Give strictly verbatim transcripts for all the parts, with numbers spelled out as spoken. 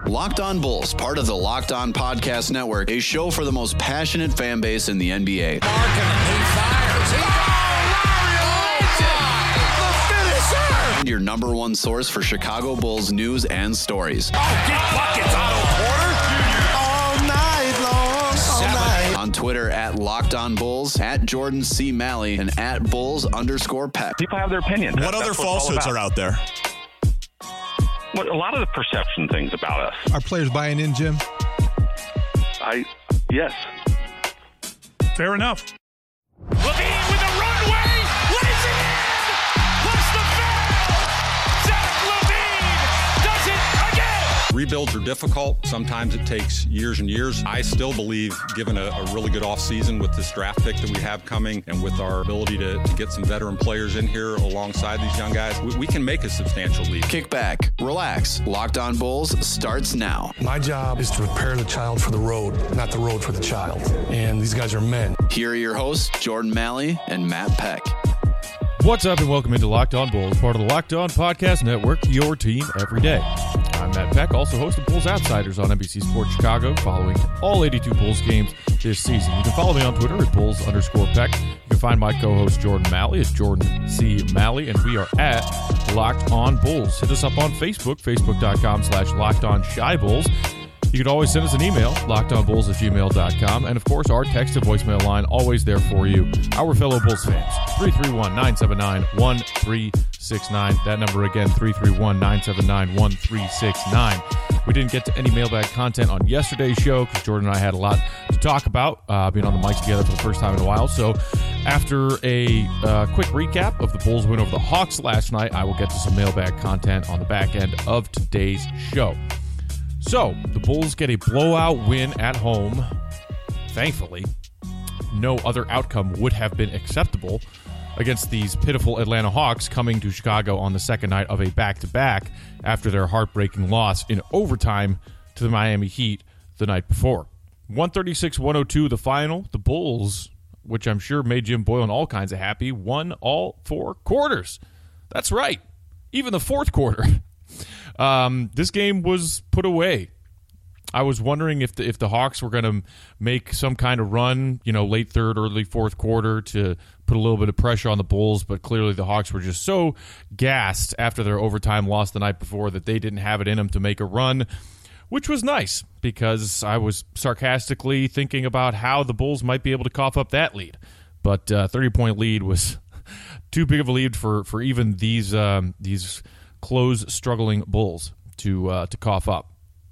Locked On Bulls, part of the Locked On Podcast Network, a show for the most passionate fan base in the N B A. Markkanen, he fires. He And your number one source for Chicago Bulls news and stories. Oh, get buckets, Otto Porter. All night long, all night. On Twitter at Locked On Bulls, at Jordan C. Malley, and at Bulls underscore Peck. People have their opinions. What That's other what falsehoods are out there? What, a lot of the perception things about us. Are players buying in, Jim? I, yes. Fair enough. LaVine with a runway. Lays it in. Plus the foul. Zach LaVine does it again. Rebuilds are difficult. Sometimes it takes years and years. I still believe, given a, a really good offseason with this draft pick that we have coming and with our ability to, to get some veteran players in here alongside these young guys, we, we can make a substantial leap. Kick back, relax. Locked On Bulls starts now. My job is to prepare the child for the road, not the road for the child. And these guys are men. Here are your hosts, Jordan Malley and Matt Peck. What's up, and welcome into Locked On Bulls, part of the Locked On Podcast Network, your team every day. I'm Matt Peck, also host of Bulls Outsiders on N B C Sports Chicago, following all eighty-two Bulls games this season. You can follow me on Twitter at Bulls underscore Peck. You can find my co-host Jordan Malley at Jordan C. Malley, and we are at Locked On Bulls. Hit us up on Facebook, facebook.com slash Locked On Shy Bulls. You can always send us an email, lockedonbulls at gmail dot com. And, of course, our text to voicemail line, always there for you, our fellow Bulls fans. three three one, nine seven nine, one three six nine. That number again, three three one, nine seven nine, one three six nine. We didn't get to any mailbag content on yesterday's show because Jordan and I had a lot to talk about, uh, being on the mic together for the first time in a while. So after a uh, quick recap of the Bulls win over the Hawks last night, I will get to some mailbag content on the back end of today's show. So, the Bulls get a blowout win at home. Thankfully, no other outcome would have been acceptable against these pitiful Atlanta Hawks coming to Chicago on the second night of a back-to-back after their heartbreaking loss in overtime to the Miami Heat the night before. one thirty-six one oh two, the final. The Bulls, which I'm sure made Jim Boylan all kinds of happy, won all four quarters. That's right. Even the fourth quarter. Um, this game was put away. I was wondering if the, if the Hawks were going to make some kind of run, you know, late third, early fourth quarter to put a little bit of pressure on the Bulls, but clearly the Hawks were just so gassed after their overtime loss the night before that they didn't have it in them to make a run, which was nice because I was sarcastically thinking about how the Bulls might be able to cough up that lead. But uh, thirty-point lead was too big of a lead for, for even these um, these close struggling Bulls to uh, to cough up.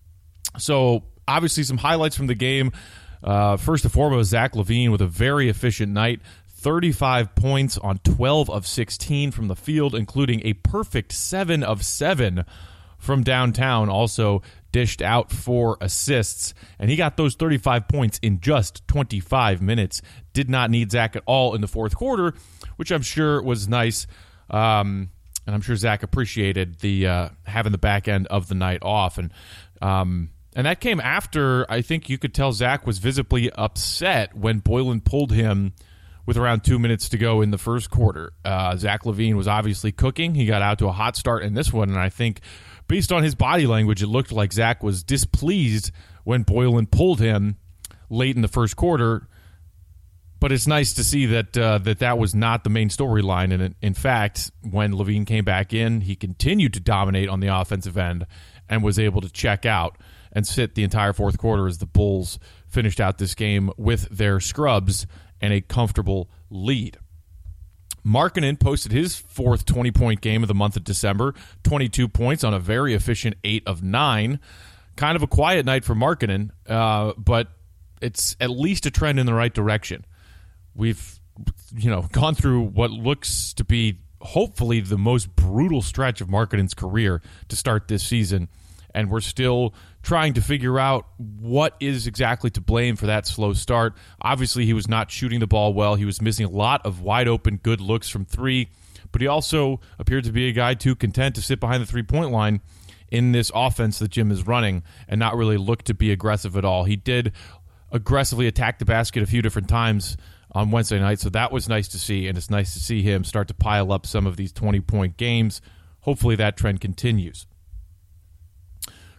So obviously some highlights from the game. Uh, first and foremost, Zach LaVine with a very efficient night. thirty-five points on twelve of sixteen from the field, including a perfect seven of seven from downtown. Also dished out four assists, and he got those thirty-five points in just twenty-five minutes. Did not need Zach at all in the fourth quarter, which I'm sure was nice. Um, And I'm sure Zach appreciated the uh, having the back end of the night off. And um, and that came after, I think you could tell Zach was visibly upset when Boylan pulled him with around two minutes to go in the first quarter. Uh, Zach LaVine was obviously cooking. He got out to a hot start in this one. And I think based on his body language, it looked like Zach was displeased when Boylan pulled him late in the first quarter. But it's nice to see that uh, that that was not the main storyline. And in fact, when LaVine came back in, he continued to dominate on the offensive end and was able to check out and sit the entire fourth quarter as the Bulls finished out this game with their scrubs and a comfortable lead. Markkanen posted his fourth twenty-point game of the month of December, twenty-two points on a very efficient eight of nine. Kind of a quiet night for Markkanen, uh, but it's at least a trend in the right direction. We've, you know, gone through what looks to be hopefully the most brutal stretch of Markkanen's career to start this season, and we're still trying to figure out what is exactly to blame for that slow start. Obviously, he was not shooting the ball well. He was missing a lot of wide-open good looks from three, but he also appeared to be a guy too content to sit behind the three-point line in this offense that Jim is running and not really look to be aggressive at all. He did aggressively attack the basket a few different times on Wednesday night, so that was nice to see, and it's nice to see him start to pile up some of these twenty-point games. Hopefully that trend continues.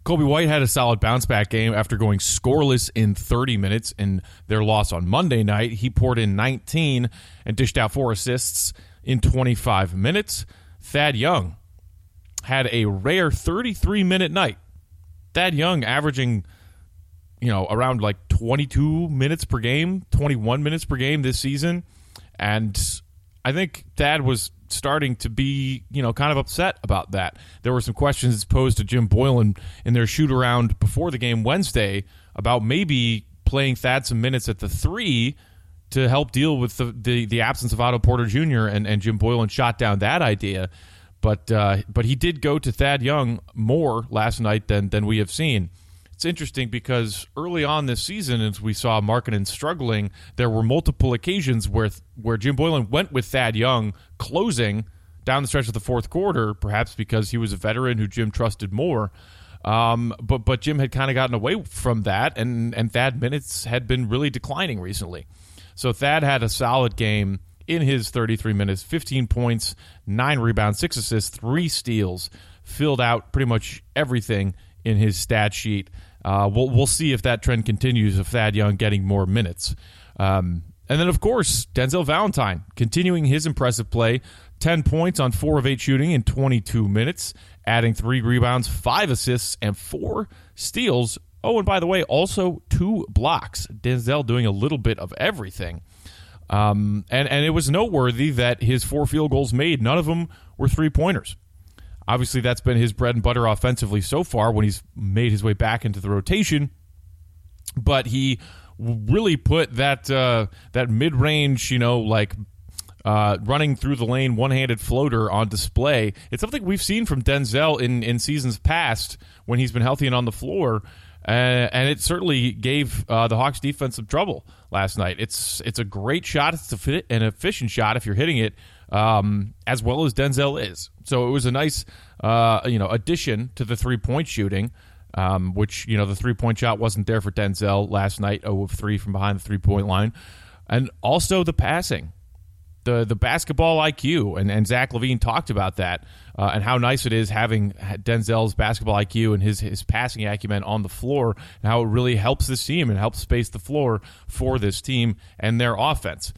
Kobe White had a solid bounce-back game after going scoreless in thirty minutes in their loss on Monday night. He poured in nineteen and dished out four assists in twenty-five minutes. Thad Young had a rare thirty-three minute night. Thad Young averaging, you know, around like twenty-two minutes per game, twenty-one minutes per game this season. And I think Thad was starting to be, you know, kind of upset about that. There were some questions posed to Jim Boylen in their shoot-around before the game Wednesday about maybe playing Thad some minutes at the three to help deal with the, the, the absence of Otto Porter Junior, and, and Jim Boylen shot down that idea. But uh, but he did go to Thad Young more last night than, than we have seen. It's interesting because early on this season, as we saw Markkanen struggling, there were multiple occasions where where Jim Boylen went with Thad Young closing down the stretch of the fourth quarter, perhaps because he was a veteran who Jim trusted more. Um, but but Jim had kind of gotten away from that, and, and Thad minutes had been really declining recently. So Thad had a solid game in his thirty-three minutes, fifteen points, nine rebounds, six assists, three steals, filled out pretty much everything in his stat sheet. Uh, we'll we'll see if that trend continues of Thad Young getting more minutes. Um, and then, of course, Denzel Valentine continuing his impressive play, ten points on four of eight shooting in twenty-two minutes, adding three rebounds, five assists, and four steals. Oh, and by the way, also two blocks. Denzel doing a little bit of everything. Um, and, and it was noteworthy that his four field goals made, none of them were three-pointers. Obviously, that's been his bread and butter offensively so far when he's made his way back into the rotation. But he really put that uh, that mid-range, you know, like uh, running through the lane one-handed floater on display. It's something we've seen from Denzel in, in seasons past when he's been healthy and on the floor. Uh, and it certainly gave uh, the Hawks defense some trouble last night. It's it's a great shot. It's a fit, an efficient shot if you're hitting it, um, as well as Denzel is. So it was a nice uh, you know addition to the three-point shooting, um, which you know the three-point shot wasn't there for Denzel last night, zero of three from behind the three-point line. And also the passing. The the basketball I Q, and, and Zach LaVine talked about that, uh, and how nice it is having Denzel's basketball I Q and his, his passing acumen on the floor, and how it really helps this team and helps space the floor for this team and their offense.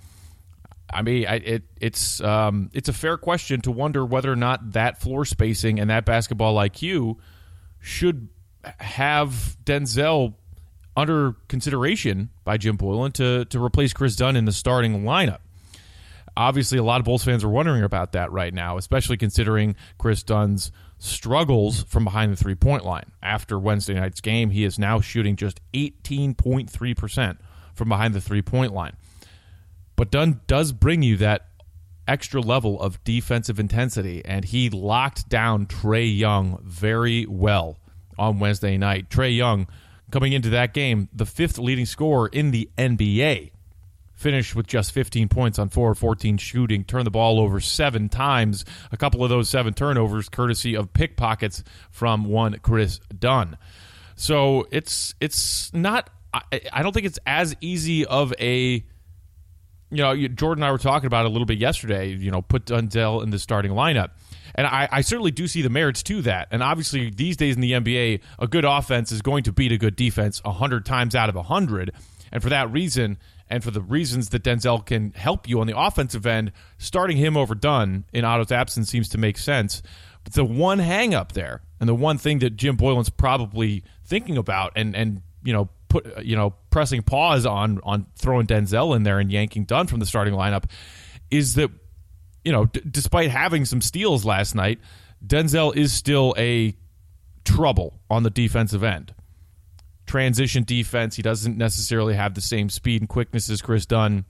I mean, I, it it's um, it's a fair question to wonder whether or not that floor spacing and that basketball I Q should have Denzel under consideration by Jim Boylen to, to replace Chris Dunn in the starting lineup. Obviously, a lot of Bulls fans are wondering about that right now, especially considering Chris Dunn's struggles from behind the three-point line. After Wednesday night's game, he is now shooting just eighteen point three percent from behind the three-point line. But Dunn does bring you that extra level of defensive intensity, and he locked down Trae Young very well on Wednesday night. Trae Young, coming into that game, the fifth leading scorer in the N B A. Finished with just fifteen points on four of fourteen shooting, turned the ball over seven times. A couple of those seven turnovers courtesy of pickpockets from one Chris Dunn. So it's it's not, I, I don't think it's as easy of a, you know, Jordan and I were talking about it a little bit yesterday, you know, put Denzel in the starting lineup. And I, I certainly do see the merits to that. And obviously these days in the N B A, a good offense is going to beat a good defense one hundred times out of one hundred. And for that reason, and for the reasons that Denzel can help you on the offensive end, starting him over Dunn in Otto's absence seems to make sense. But the one hang-up there, and the one thing that Jim Boylen's probably thinking about, and and you know put you know pressing pause on on throwing Denzel in there and yanking Dunn from the starting lineup, is that you know d- despite having some steals last night, Denzel is still a trouble on the defensive end. Transition defense, he doesn't necessarily have the same speed and quickness as Chris Dunn.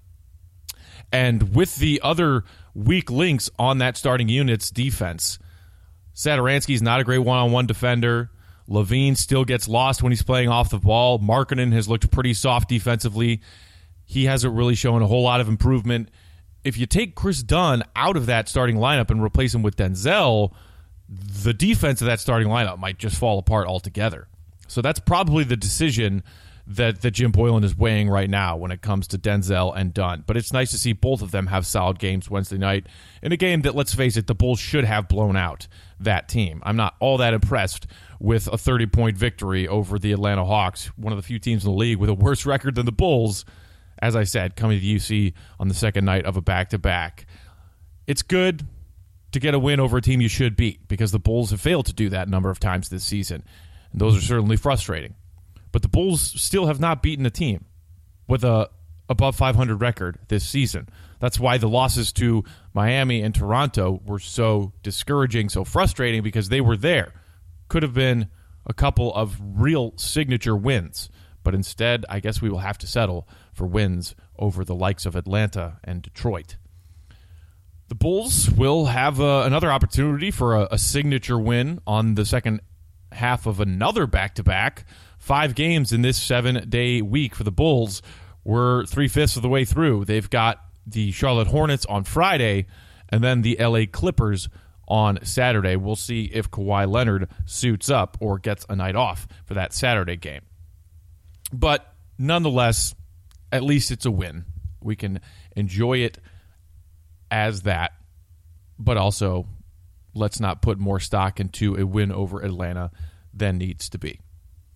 And with the other weak links on that starting unit's defense, Satoransky's not a great one-on-one defender. LaVine still gets lost when he's playing off the ball. Markkanen has looked pretty soft defensively. He hasn't really shown a whole lot of improvement. If you take Chris Dunn out of that starting lineup and replace him with Denzel, the defense of that starting lineup might just fall apart altogether. So that's probably the decision that, that Jim Boylen is weighing right now when it comes to Denzel and Dunn. But it's nice to see both of them have solid games Wednesday night in a game that, let's face it, the Bulls should have blown out that team. I'm not all that impressed with a thirty-point victory over the Atlanta Hawks, one of the few teams in the league with a worse record than the Bulls, as I said, coming to U C on the second night of a back-to-back. It's good to get a win over a team you should beat because the Bulls have failed to do that a number of times this season. And those are certainly frustrating. But the Bulls still have not beaten a team with a above five hundred record this season. That's why the losses to Miami and Toronto were so discouraging, so frustrating, because they were there. Could have been a couple of real signature wins. But instead, I guess we will have to settle for wins over the likes of Atlanta and Detroit. The Bulls will have uh, another opportunity for a, a signature win on the second half of another back-to-back. Five games in this seven-day week for the Bulls. We're three-fifths of the way through. They've got the Charlotte Hornets on Friday and then the L A Clippers on Saturday. We'll see if Kawhi Leonard suits up or gets a night off for that Saturday game. But nonetheless, at least it's a win. We can enjoy it as that, but also let's not put more stock into a win over Atlanta than needs to be.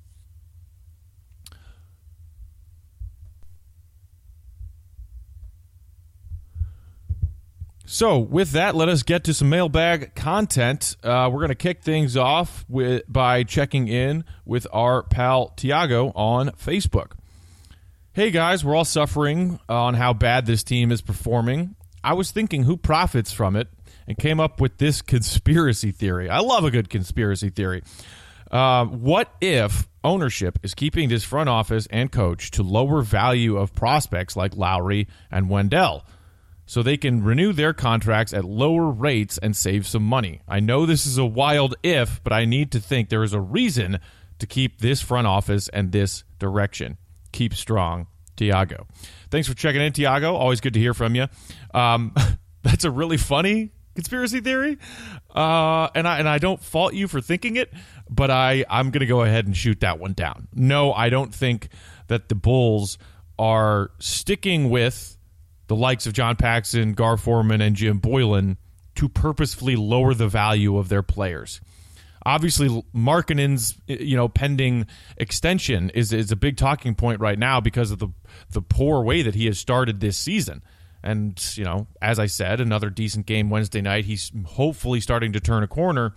So with that, let us get to some mailbag content. Uh, we're going to kick things off with by checking in with our pal Tiago on Facebook. Hey guys, we're all suffering on how bad this team is performing. I was thinking who profits from it and came up with this conspiracy theory. I love a good conspiracy theory. Uh, what if ownership is keeping this front office and coach to lower value of prospects like Lowry and Wendell, so they can renew their contracts at lower rates and save some money? I know this is a wild if, but I need to think there is a reason to keep this front office and this direction. Keep strong, Tiago. Thanks for checking in, Tiago. Always good to hear from you. Um, that's a really funny conspiracy theory, uh, and I and I don't fault you for thinking it, but I, I'm going to go ahead and shoot that one down. No, I don't think that the Bulls are sticking with the likes of John Paxson, Gar Forman, and Jim Boylen to purposefully lower the value of their players. Obviously, Markkanen's you know pending extension is is a big talking point right now because of the the poor way that he has started this season. And you know, as I said, another decent game Wednesday night. He's hopefully starting to turn a corner.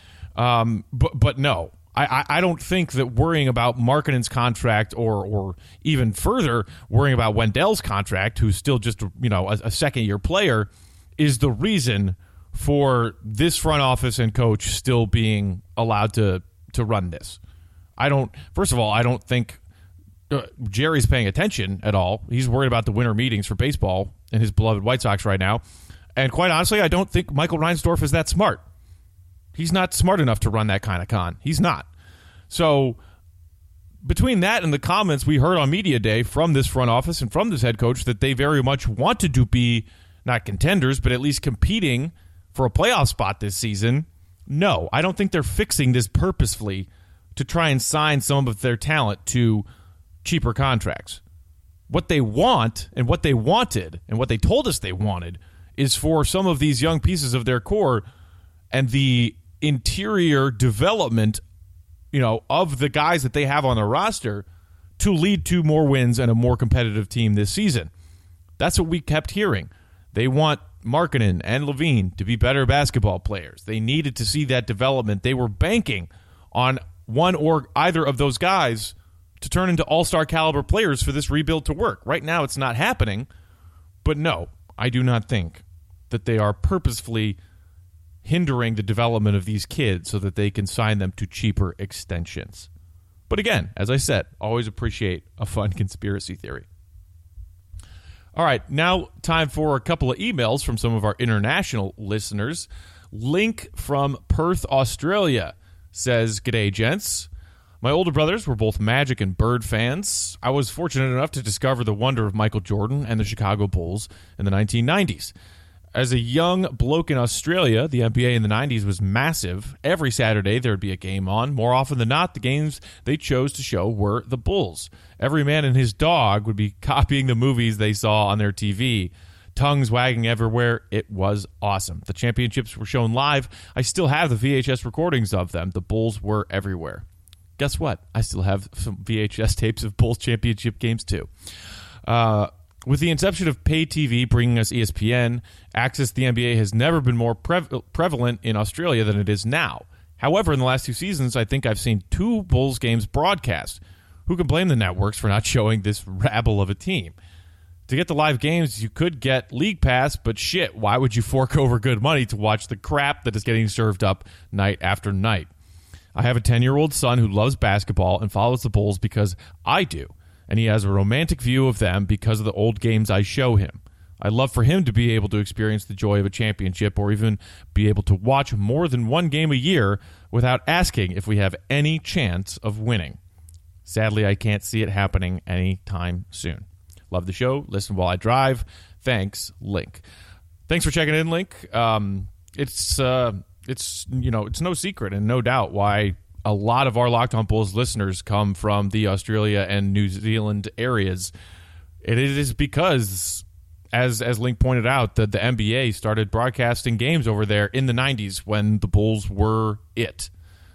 Um, but but no, I, I don't think that worrying about Markkanen's contract or or even further worrying about Wendell's contract, who's still just you know a, a second year player, is the reason for this front office and coach still being allowed to to run this. I don't. First of all, I don't think uh, Jerry's paying attention at all. He's worried about the winter meetings for baseball and his beloved White Sox right now. And quite honestly, I don't think Michael Reinsdorf is that smart. He's not smart enough to run that kind of con. He's not. So between that and the comments we heard on Media Day from this front office and from this head coach that they very much wanted to be not contenders, but at least competing for a playoff spot this season, no, I don't think they're fixing this purposefully to try and sign some of their talent to cheaper contracts. What they want and what they wanted and what they told us they wanted is for some of these young pieces of their core and the interior development, you know, of the guys that they have on their roster to lead to more wins and a more competitive team this season. That's what we kept hearing. They want Markkanen and Levine to be better basketball players. They needed to see that development. They were banking on one or either of those guys to turn into all-star caliber players for this rebuild to work. Right now it's not happening, but no, I do not think that they are purposefully hindering the development of these kids so that they can sign them to cheaper extensions. But again, as I said, always appreciate a fun conspiracy theory. All right, now time for a couple of emails from some of our international listeners. Link from Perth, Australia says, "G'day, gents. My older brothers were both Magic and Bird fans. I was fortunate enough to discover the wonder of Michael Jordan and the Chicago Bulls in the nineteen nineties. As a young bloke in Australia, the N B A in the nineties was massive. Every Saturday there would be a game on. More often than not, the games they chose to show were the Bulls. Every man and his dog would be copying the movies they saw on their T V. Tongues wagging everywhere. It was awesome. The championships were shown live. I still have the V H S recordings of them. The Bulls were everywhere. Guess what? I still have some V H S tapes of Bulls championship games too. Uh... With the inception of pay T V bringing us E S P N, access to the N B A has never been more pre- prevalent in Australia than it is now. However, in the last two seasons, I think I've seen two Bulls games broadcast. Who can blame the networks for not showing this rabble of a team? To get the live games, you could get League Pass, but shit, why would you fork over good money to watch the crap that is getting served up night after night? I have a ten-year-old son who loves basketball and follows the Bulls because I do. And he has a romantic view of them because of the old games I show him. I'd love for him to be able to experience the joy of a championship or even be able to watch more than one game a year without asking if we have any chance of winning. Sadly, I can't see it happening anytime soon. Love the show. Listen while I drive. Thanks, Link. Thanks for checking in, Link. Um, it's, uh, it's, you know, it's no secret and no doubt why a lot of our Locked On Bulls listeners come from the Australia and New Zealand areas. It is because, as as Link pointed out, that the N B A started broadcasting games over there in the nineties when the Bulls were it.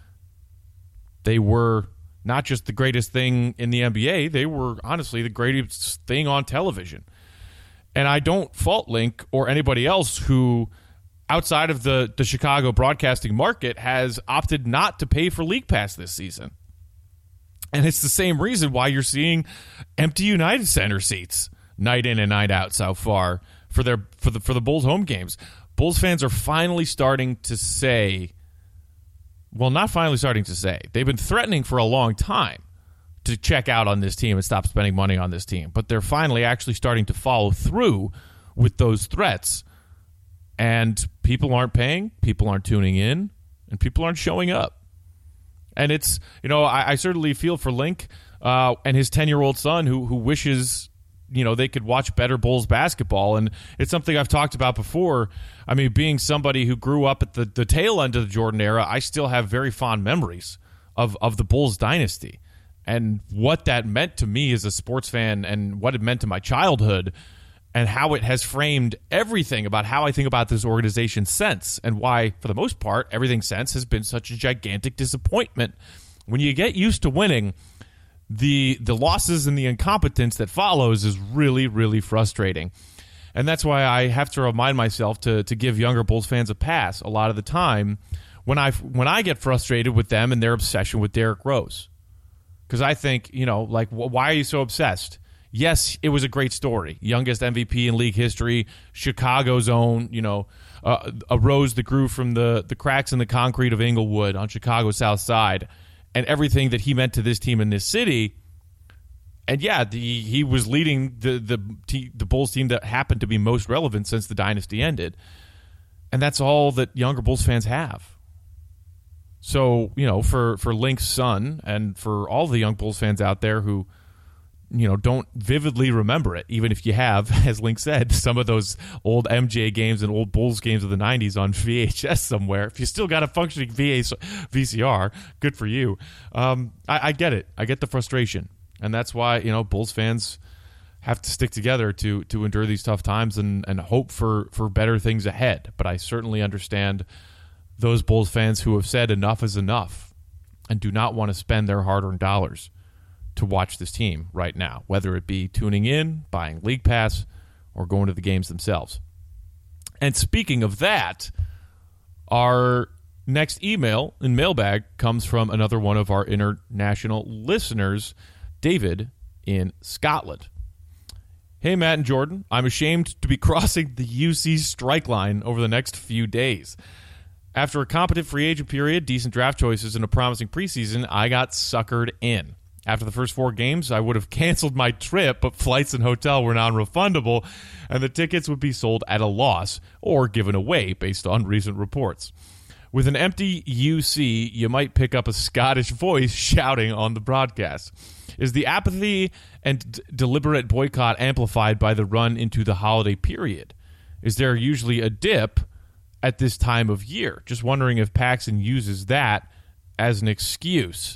They were not just the greatest thing in the N B A, they were honestly the greatest thing on television. And I don't fault Link or anybody else who, outside of the, the Chicago broadcasting market, has opted not to pay for League Pass this season. And it's the same reason why you're seeing empty United Center seats night in and night out so far for their for the for the Bulls home games. Bulls fans are finally starting to say, well, not finally starting to say, they've been threatening for a long time to check out on this team and stop spending money on this team. But they're finally actually starting to follow through with those threats. And people aren't paying, people aren't tuning in, and people aren't showing up. And it's, you know, I, I certainly feel for Link uh, and his ten-year-old son who who wishes, you know, they could watch better Bulls basketball. And it's something I've talked about before. I mean, being somebody who grew up at the, the tail end of the Jordan era, I still have very fond memories of, of the Bulls dynasty and what that meant to me as a sports fan and what it meant to my childhood, and how it has framed everything about how I think about this organization since, and why, for the most part, everything since has been such a gigantic disappointment. When you get used to winning, the the losses and the incompetence that follows is really, really frustrating. And that's why I have to remind myself to to give younger Bulls fans a pass a lot of the time when I when I get frustrated with them and their obsession with Derrick Rose. Because I think, you know, like, why are you so obsessed? Yes, it was a great story. Youngest M V P in league history, Chicago's own, you know, uh, a rose that grew from the, the cracks in the concrete of Inglewood on Chicago's South Side, and everything that he meant to this team in this city. And yeah, the, he was leading the the te- the Bulls team that happened to be most relevant since the dynasty ended. And that's all that younger Bulls fans have. So, you know, for, for Link's son and for all the young Bulls fans out there who, you know, don't vividly remember it, even if you have, as Link said, some of those old M J games and old Bulls games of the nineties on V H S somewhere. If you still got a functioning V C R, good for you. Um, I, I get it. I get the frustration. And that's why, you know, Bulls fans have to stick together to to endure these tough times and, and hope for, for better things ahead. But I certainly understand those Bulls fans who have said enough is enough and do not want to spend their hard-earned dollars to watch this team right now, whether it be tuning in, buying League Pass, or going to the games themselves. And speaking of that, our next email in mailbag comes from another one of our international listeners, David in Scotland. Hey, Matt and Jordan, I'm ashamed to be crossing the U C strike line over the next few days. After a competent free agent period, decent draft choices, and a promising preseason, I got suckered in. After the first four games, I would have canceled my trip, but flights and hotel were non-refundable, and the tickets would be sold at a loss or given away based on recent reports. With an empty U C, you might pick up a Scottish voice shouting on the broadcast. Is the apathy and d- deliberate boycott amplified by the run into the holiday period? is there usually a dip at this time of year. Just wondering if Paxson uses that as an excuse.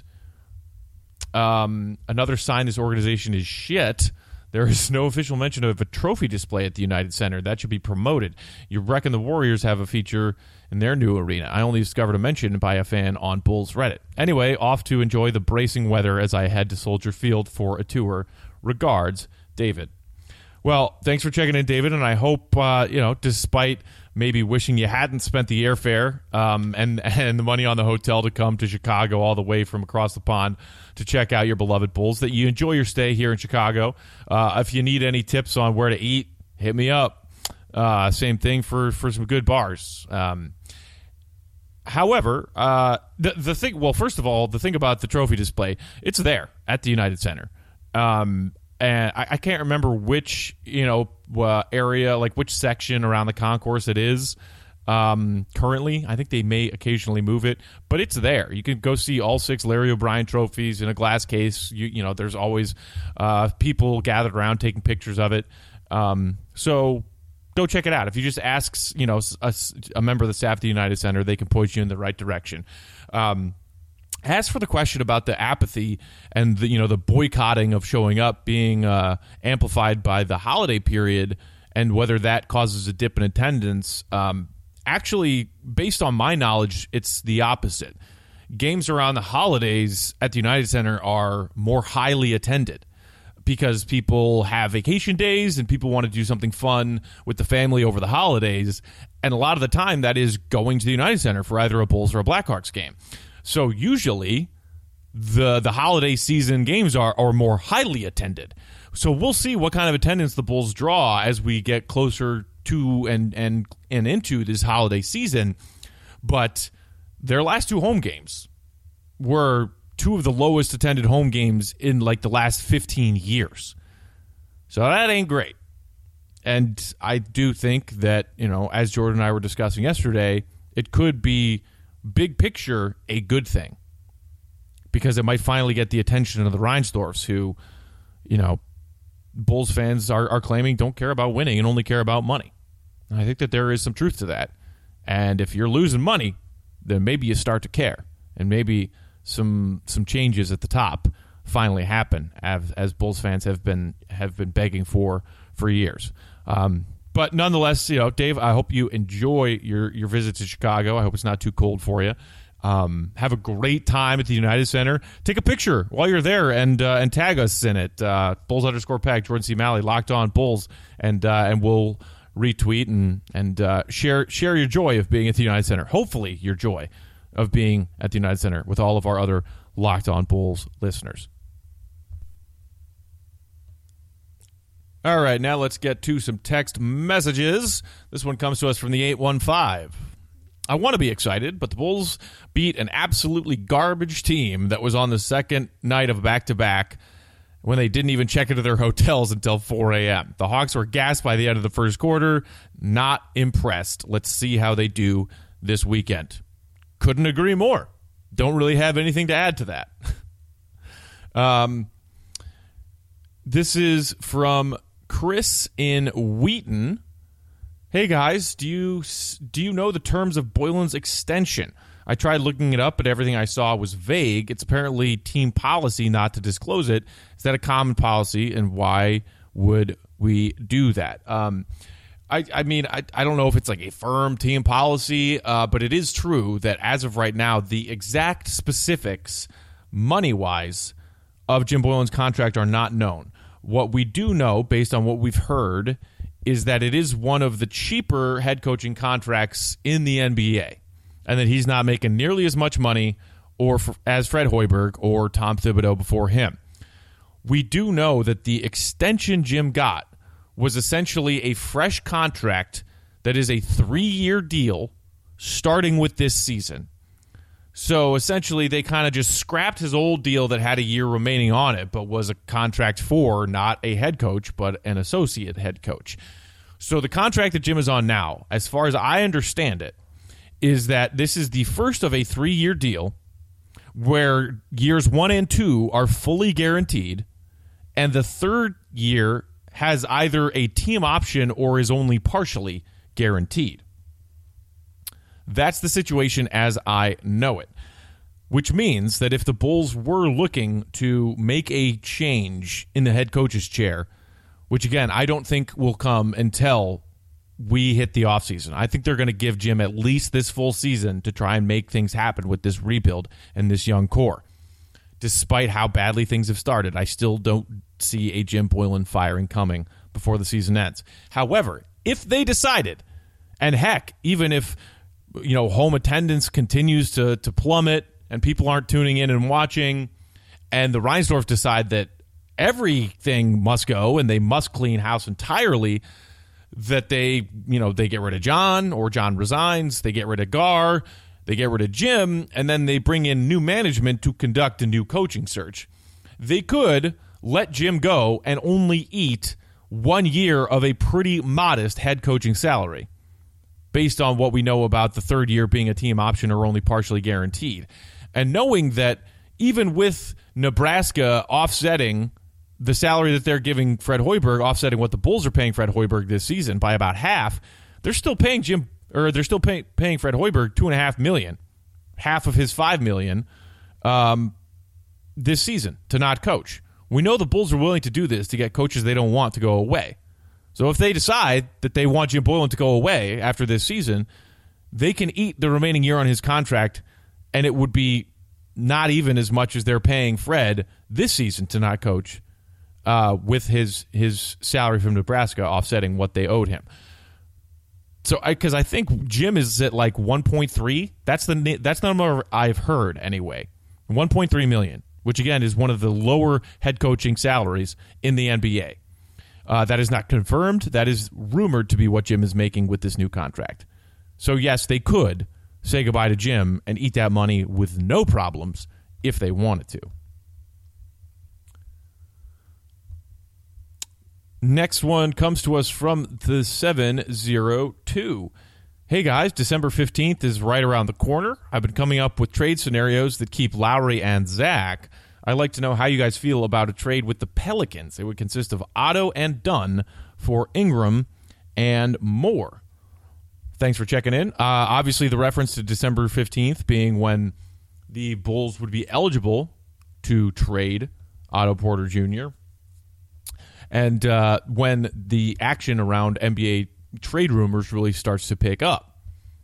Um, another sign this organization is shit. There is no official mention of a trophy display at the United Center. That should be promoted. You reckon the Warriors have a feature in their new arena? I only discovered a mention by a fan on Bulls Reddit. Anyway, off to enjoy the bracing weather as I head to Soldier Field for a tour. Regards, David. Well, thanks for checking in, David, and I hope, uh, you know, despite maybe wishing you hadn't spent the airfare um, and, and the money on the hotel to come to Chicago all the way from across the pond to check out your beloved Bulls, that you enjoy your stay here in Chicago. Uh, if you need any tips on where to eat, hit me up. Uh, same thing for, for some good bars. Um, however, uh, the, the thing, well, first of all, the thing about the trophy display, it's there at the United Center. Um And I, I can't remember which, you know, uh, area, like which section around the concourse it is um, currently. I think they may occasionally move it, but it's there. You can go see all six Larry O'Brien trophies in a glass case. You, you know, there's always uh, people gathered around taking pictures of it. Um, so go check it out. If you just ask, you know, a, a member of the staff at the United Center, they can point you in the right direction. Um, As for the question about the apathy and the, you know, the boycotting of showing up being uh, amplified by the holiday period and whether that causes a dip in attendance, um, actually, based on my knowledge, it's the opposite. Games around the holidays at the United Center are more highly attended because people have vacation days and people want to do something fun with the family over the holidays. And a lot of the time that is going to the United Center for either a Bulls or a Blackhawks game. So usually the the holiday season games are, are more highly attended. So we'll see what kind of attendance the Bulls draw as we get closer to and and, and into this holiday season. But their last two home games were two of the lowest attended home games in like the last fifteen years. So that ain't great. And I do think that, you know, as Jordan and I were discussing yesterday, it could be big picture a good thing because it might finally get the attention of the Reinsdorfs who, you know, Bulls fans are, are claiming don't care about winning and only care about money. And I think that there is some truth to that. And if you're losing money, then maybe you start to care and maybe some some changes at the top finally happen as, as Bulls fans have been have been begging for for years. Um, But nonetheless, you know, Dave, I hope you enjoy your, your visit to Chicago. I hope it's not too cold for you. Um, have a great time at the United Center. Take a picture while you're there and uh, and tag us in it. Uh, Bulls underscore Pack, Jordan C. Malley, Locked On Bulls, and uh, and we'll retweet and and uh, share share your joy of being at the United Center. Hopefully, your joy of being at the United Center with all of our other Locked On Bulls listeners. All right, now let's get to some text messages. This one comes to us from the eight one five. I want to be excited, but the Bulls beat an absolutely garbage team that was on the second night of back-to-back when they didn't even check into their hotels until four a.m. The Hawks were gassed by the end of the first quarter. Not impressed. Let's see how they do this weekend. Couldn't agree more. Don't really have anything to add to that. um, this is from Chris in Wheaton. Hey guys, do you do you know the terms of Boylan's extension? I tried looking it up, but everything I saw was vague. It's apparently team policy not to disclose it. Is that a common policy, and why would we do that? Um, I, I mean, I, I don't know if it's like a firm team policy, uh, but it is true that as of right now, the exact specifics, money-wise, of Jim Boylan's contract are not known. What we do know, based on what we've heard, is that it is one of the cheaper head coaching contracts in the N B A, and that he's not making nearly as much money or for, as Fred Hoiberg or Tom Thibodeau before him. We do know that the extension Jim got was essentially a fresh contract that is a three-year deal starting with this season. So essentially, they kind of just scrapped his old deal that had a year remaining on it, but was a contract for not a head coach, but an associate head coach. So the contract that Jim is on now, as far as I understand it, is that this is the first of a three-year deal where years one and two are fully guaranteed, and the third year has either a team option or is only partially guaranteed. That's the situation as I know it, which means that if the Bulls were looking to make a change in the head coach's chair, which, again, I don't think will come until we hit the offseason. I think they're going to give Jim at least this full season to try and make things happen with this rebuild and this young core. Despite how badly things have started, I still don't see a Jim Boylen firing coming before the season ends. However, if they decided, and heck, even if you know, home attendance continues to, to plummet and people aren't tuning in and watching, and the Reinsdorf decide that everything must go and they must clean house entirely, that they, you know, they get rid of John, or John resigns, they get rid of Gar, they get rid of Jim, and then they bring in new management to conduct a new coaching search. They could let Jim go and only eat one year of a pretty modest head coaching salary, based on what we know about the third year being a team option or only partially guaranteed. And knowing that even with Nebraska offsetting the salary that they're giving Fred Hoiberg, offsetting what the Bulls are paying Fred Hoiberg this season by about half, they're still paying Jim, or they're still pay, paying Fred Hoiberg two and a half million, half of his five million um, this season to not coach. We know the Bulls are willing to do this to get coaches they don't want to go away. So if they decide that they want Jim Boylen to go away after this season, they can eat the remaining year on his contract, and it would be not even as much as they're paying Fred this season to not coach, uh, with his his salary from Nebraska offsetting what they owed him. So, because I, I think Jim is at like one point three. That's the that's the number I've heard anyway. one point three million, which again is one of the lower head coaching salaries in the N B A. Uh, that is not confirmed. That is rumored to be what Jim is making with this new contract. So, yes, they could say goodbye to Jim and eat that money with no problems if they wanted to. Next one comes to us from the seven oh two. Hey, guys, December fifteenth is right around the corner. I've been coming up with trade scenarios that keep Lowry and Zach. I'd like to know how you guys feel about a trade with the Pelicans. It would consist of Otto and Dunn for Ingram and more. Thanks for checking in. Uh, obviously, the reference to December fifteenth being when the Bulls would be eligible to trade Otto Porter Junior and uh, when the action around N B A trade rumors really starts to pick up.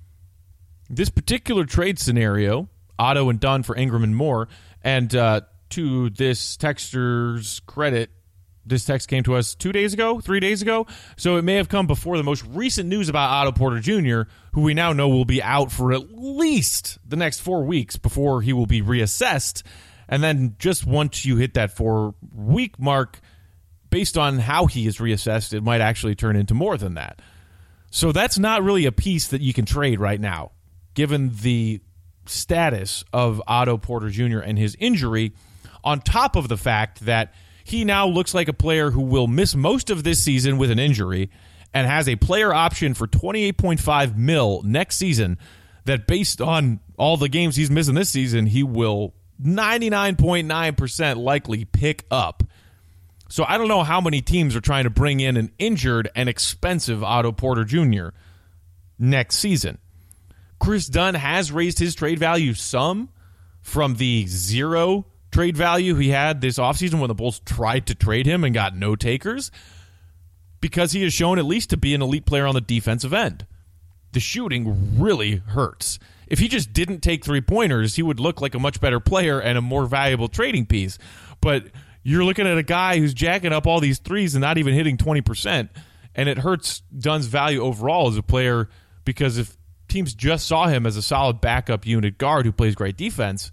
This particular trade scenario, Otto and Dunn for Ingram and more, and uh, to this texter's credit, this text came to us two days ago, three days ago, so it may have come before the most recent news about Otto Porter Junior, who we now know will be out for at least the next four weeks before he will be reassessed. And then just once you hit that four-week mark, based on how he is reassessed, it might actually turn into more than that. So that's not really a piece that you can trade right now, given the status of Otto Porter Junior and his injury, on top of the fact that he now looks like a player who will miss most of this season with an injury and has a player option for twenty-eight point five mil next season that, based on all the games he's missing this season, he will ninety-nine point nine percent likely pick up. So I don't know how many teams are trying to bring in an injured and expensive Otto Porter Junior next season. Chris Dunn has raised his trade value some from the zero trade value he had this offseason when the Bulls tried to trade him and got no takers, because he has shown at least to be an elite player on the defensive end. The shooting really hurts. If he just didn't take three-pointers, he would look like a much better player and a more valuable trading piece. But you're looking at a guy who's jacking up all these threes and not even hitting twenty percent, and it hurts Dunn's value overall as a player, because if teams just saw him as a solid backup unit guard who plays great defense,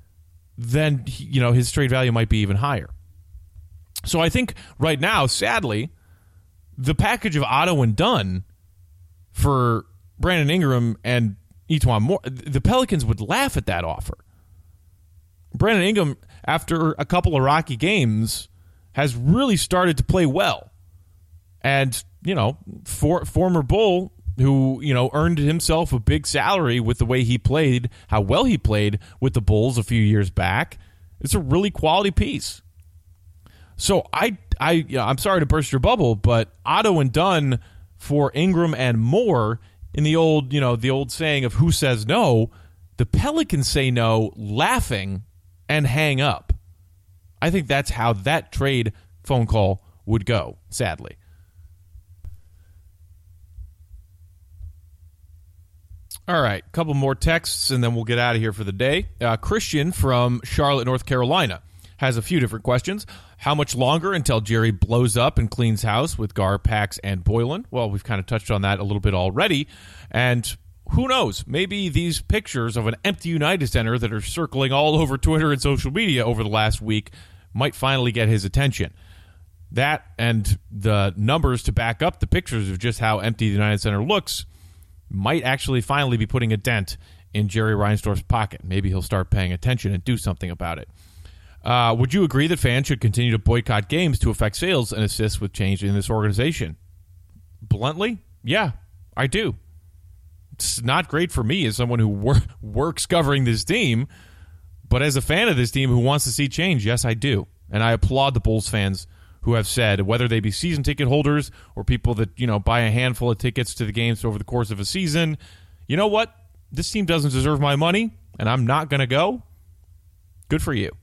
then, you know, his trade value might be even higher. So I think right now, sadly, the package of Otto and Dunn for Brandon Ingram and Etuan Moore, the Pelicans would laugh at that offer. Brandon Ingram, after a couple of rocky games, has really started to play well. And, you know, for, former Bull, who, you know, earned himself a big salary with the way he played, how well he played with the Bulls a few years back, it's a really quality piece. So I, I, you know, I'm sorry to burst your bubble, but Otto and Dunn for Ingram and Moore, in the old, you know, the old saying of who says no, the Pelicans say no, laughing, and hang up. I think that's how that trade phone call would go, sadly. All right, a couple more texts, and then we'll get out of here for the day. Uh, Christian from Charlotte, North Carolina, has a few different questions. How much longer until Jerry blows up and cleans house with Gar, Pax, and Boylan? Well, we've kind of touched on that a little bit already. And who knows? Maybe these pictures of an empty United Center that are circling all over Twitter and social media over the last week might finally get his attention. That and the numbers to back up the pictures of just how empty the United Center looks might actually finally be putting a dent in Jerry Reinsdorf's pocket. Maybe he'll start paying attention and do something about it. Uh, would you agree that fans should continue to boycott games to affect sales and assist with change in this organization? Bluntly, yeah, I do. It's not great for me as someone who wor- works covering this team, but as a fan of this team who wants to see change, yes, I do. And I applaud the Bulls fans who have said, whether they be season ticket holders or people that, you know, buy a handful of tickets to the games over the course of a season, you know what? This team doesn't deserve my money, and I'm not going to go. Good for you.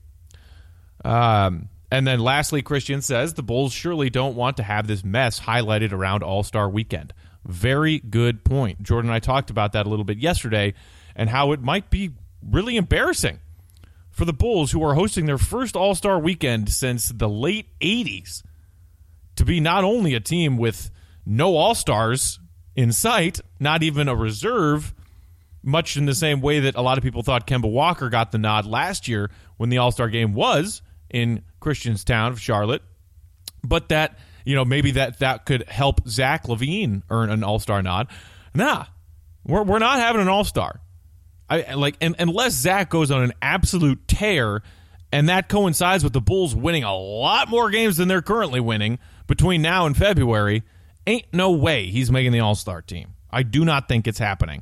Um, and then lastly, Christian says, the Bulls surely don't want to have this mess highlighted around All-Star Weekend. Very good point. Jordan and I talked about that a little bit yesterday and how it might be really embarrassing for the Bulls, who are hosting their first All-Star Weekend since the late eighties, to be not only a team with no All-Stars in sight, not even a reserve, much in the same way that a lot of people thought Kemba Walker got the nod last year when the All-Star game was in Christian's town of Charlotte, but that, you know, maybe that, that could help Zach LaVine earn an All-Star nod. Nah, we're, we're not having an All-Star. I like, and, unless Zach goes on an absolute tear, and that coincides with the Bulls winning a lot more games than they're currently winning between now and February, ain't no way he's making the All-Star team. I do not think it's happening.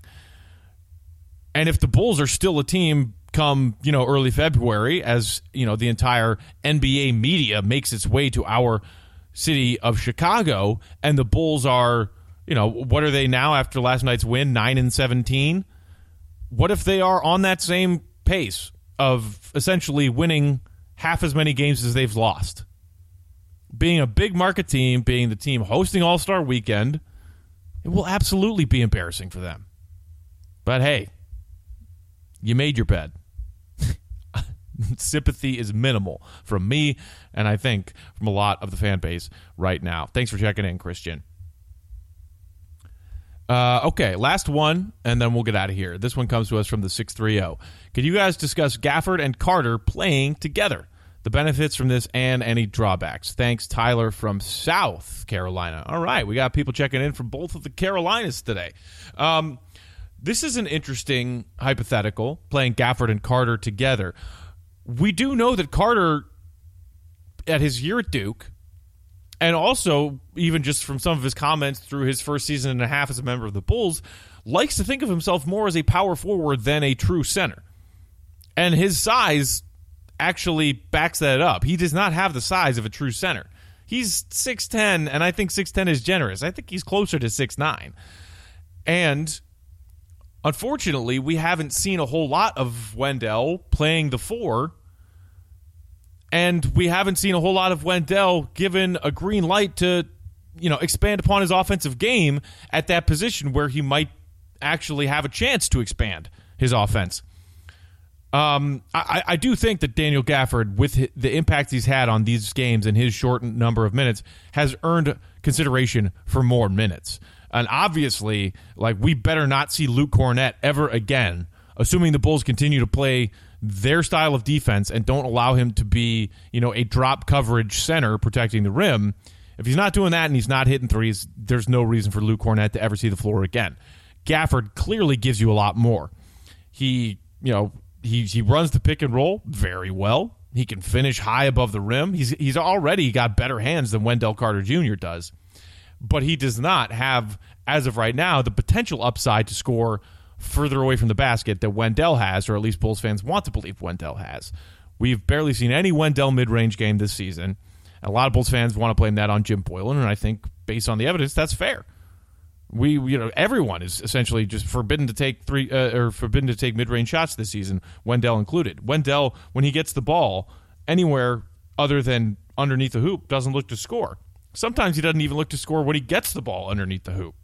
And if the Bulls are still a team come, you know, early February, as, you know, the entire N B A media makes its way to our city of Chicago, and the Bulls are, you know, what are they now after last night's win, nine and seventeen? What if they are on that same pace of essentially winning half as many games as they've lost? Being a big market team, being the team hosting All-Star Weekend, it will absolutely be embarrassing for them. But hey, you made your bed. Sympathy is minimal from me, and I think from a lot of the fan base right now. Thanks for checking in, Christian. Uh, okay, last one, and then we'll get out of here. This one comes to us from the six three zero. Could you guys discuss Gafford and Carter playing together? The benefits from this and any drawbacks. Thanks, Tyler from South Carolina. All right, we got people checking in from both of the Carolinas today. Um, this is an interesting hypothetical, playing Gafford and Carter together. We do know that Carter, at his year at Duke, and also, even just from some of his comments through his first season and a half as a member of the Bulls, likes to think of himself more as a power forward than a true center. And his size actually backs that up. He does not have the size of a true center. He's six ten, and I think six ten is generous. I think he's closer to six nine. And unfortunately, we haven't seen a whole lot of Wendell playing the four. And we haven't seen a whole lot of Wendell given a green light to, you know, expand upon his offensive game at that position where he might actually have a chance to expand his offense. Um, I, I do think that Daniel Gafford, with the impact he's had on these games and his short number of minutes, has earned consideration for more minutes. And obviously, like, we better not see Luke Kornet ever again, assuming the Bulls continue to play their style of defense and don't allow him to be, you know, a drop coverage center protecting the rim. If he's not doing that and he's not hitting threes, there's no reason for Luke Kornet to ever see the floor again. Gafford clearly gives you a lot more. He, you know, he he runs the pick and roll very well. He can finish high above the rim. He's he's already got better hands than Wendell Carter Junior does. But he does not have, as of right now, the potential upside to score further away from the basket that Wendell has, or at least Bulls fans want to believe Wendell has. We've barely seen any Wendell mid-range game this season. A lot of Bulls fans want to blame that on Jim Boylan, and I think, based on the evidence, that's fair. We, you know, everyone is essentially just forbidden to take three uh, or forbidden to take mid-range shots this season, Wendell included. Wendell, when he gets the ball anywhere other than underneath the hoop, doesn't look to score. Sometimes he doesn't even look to score when he gets the ball underneath the hoop.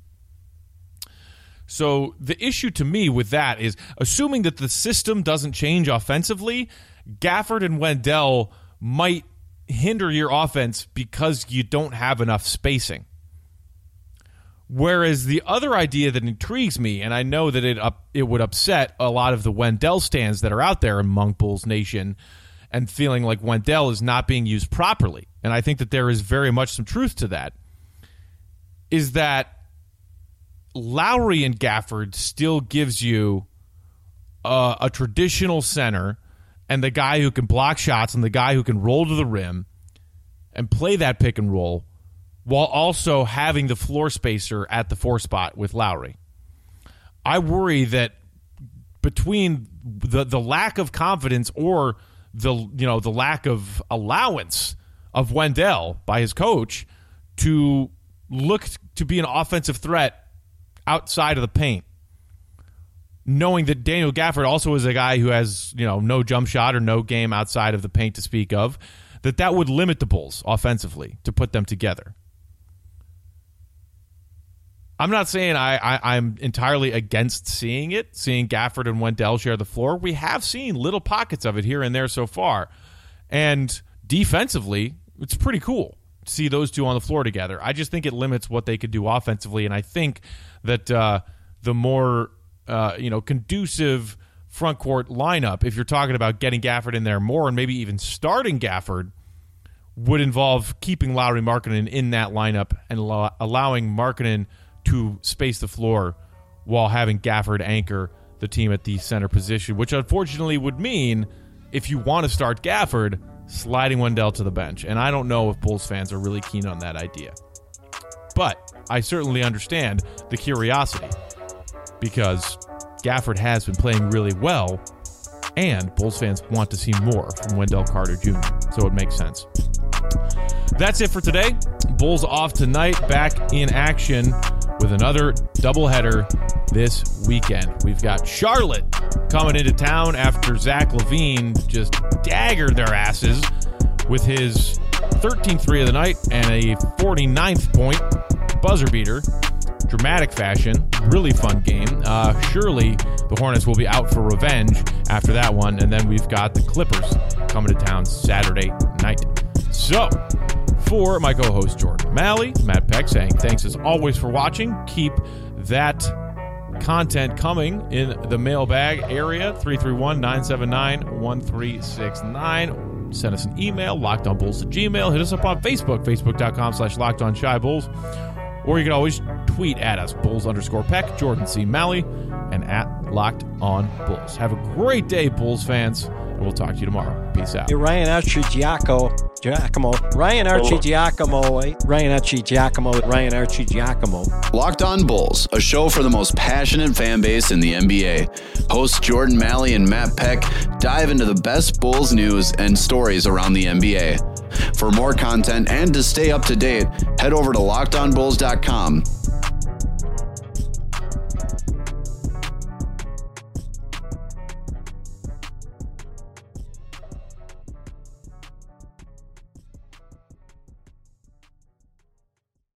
So the issue to me with that is, assuming that the system doesn't change offensively, Gafford and Wendell might hinder your offense because you don't have enough spacing. Whereas the other idea that intrigues me, and I know that it up, it would upset a lot of the Wendell stands that are out there among Bulls Nation, and feeling like Wendell is not being used properly, and I think that there is very much some truth to that, is that Lowry and Gafford still gives you a, a traditional center and the guy who can block shots and the guy who can roll to the rim and play that pick and roll, while also having the floor spacer at the four spot with Lowry. I worry that between the the lack of confidence or the you know the lack of allowance of Wendell by his coach to look to be an offensive threat outside of the paint, knowing that Daniel Gafford also is a guy who has, you know, no jump shot or no game outside of the paint to speak of, that that would limit the Bulls offensively to put them together. I'm not saying I, I, I'm entirely against seeing it, seeing Gafford and Wendell share the floor. We have seen little pockets of it here and there so far. And defensively, it's pretty cool to see those two on the floor together. I just think it limits what they could do offensively. And I think that uh, the more uh, you know, conducive front court lineup, if you're talking about getting Gafford in there more and maybe even starting Gafford, would involve keeping Lauri Markkanen in that lineup and allow- allowing Markkanen to space the floor while having Gafford anchor the team at the center position, which unfortunately would mean, if you want to start Gafford, sliding Wendell to the bench. And I don't know if Bulls fans are really keen on that idea. But I certainly understand the curiosity, because Gafford has been playing really well, and Bulls fans want to see more from Wendell Carter Junior So it makes sense. That's it for today. Bulls off tonight, back in action with another doubleheader this weekend. We've got Charlotte coming into town after Zach LaVine just daggered their asses with his thirteenth three of the night and a forty-ninth point buzzer beater. Dramatic fashion. Really fun game. Uh, surely the Hornets will be out for revenge after that one. And then we've got the Clippers coming to town Saturday night. So, for my co-host Jordan O'Malley, Matt Peck saying thanks as always for watching. Keep that content coming in the mailbag area, three three one, nine seven nine, one three six nine. Send us an email, lockedonbulls at gmail. Hit us up on Facebook, facebook.com slash lockedonshy-bulls. Or you can always tweet at us, Bulls underscore Peck, Jordan C. Malley, and at Locked On Bulls. Have a great day, Bulls fans, and we'll talk to you tomorrow. Peace out. Hey, Ryan Archie Giacomo, Giacomo, Ryan Archie Giacomo, Ryan Archie Giacomo, Ryan Archie Giacomo. Locked On Bulls, a show for the most passionate fan base in the N B A. Hosts Jordan Malley and Matt Peck dive into the best Bulls news and stories around the N B A. For more content and to stay up to date, head over to locked on bulls dot com.